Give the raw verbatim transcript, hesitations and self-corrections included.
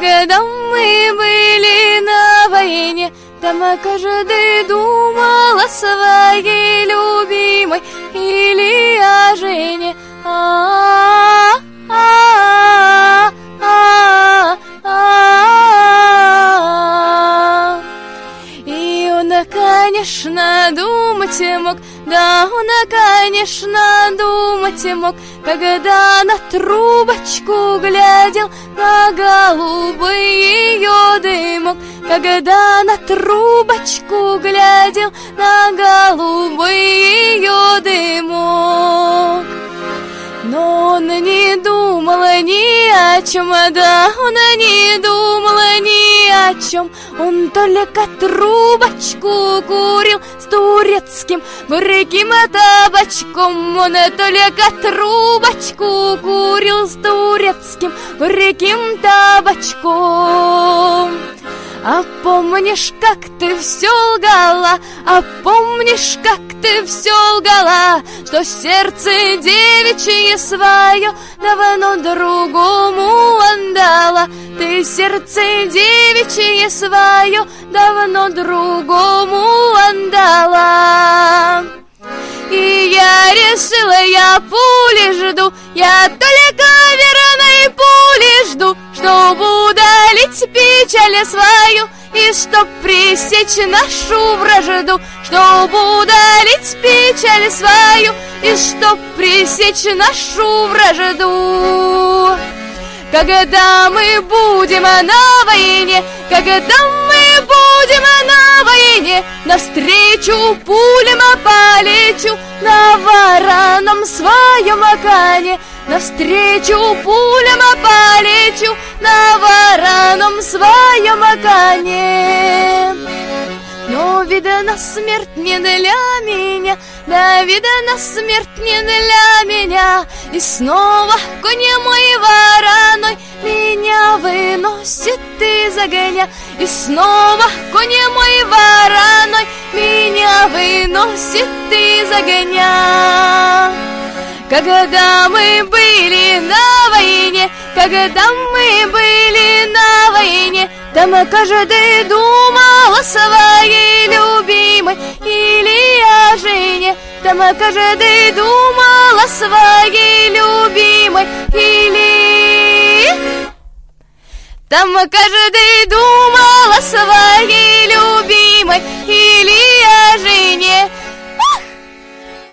когда мы были на войне, там каждый думал о своей любимой или о жене. А-а-а-а-а-а. И он, конечно, думать мог, да, он, конечно, думать мог, когда на трубочку глядел, на голубый ее дымок, когда на трубочку глядел, на голубый ее дымок. Но он не думал ни о чем, да, он не думал ни о чем. Он только трубочку курил с турецким горьким табачком. Он только трубочку курил с турецким горьким табачком. А помнишь, как ты все лгала, а помнишь, как ты все лгала, что сердце девичье свое давно другому отдала. Ты сердце девичье свое давно другому отдала. И я решила, я пули жду, я только верной пули жду, чтобы удалить печаль свою и чтоб пресечь нашу вражду, чтобы удалить печаль свою и чтоб пресечь нашу вражду. Когда мы будем на войне, когда мы будем на войне, навстречу пулям полечу на вороном своем коне, навстречу пулям полечу на вороном своем коне. Но, видно, смерть не для меня, да, видно, смерть не для меня. И снова конь мой вороной меня выносит из огня. И снова конь мой вороной меня выносит из огня. Когда мы были на войне, когда мы были на войне, там каждый думал о своей любимой или о жене. Там каждый думал о своей любимой или... Там каждый думал о своей любимой или...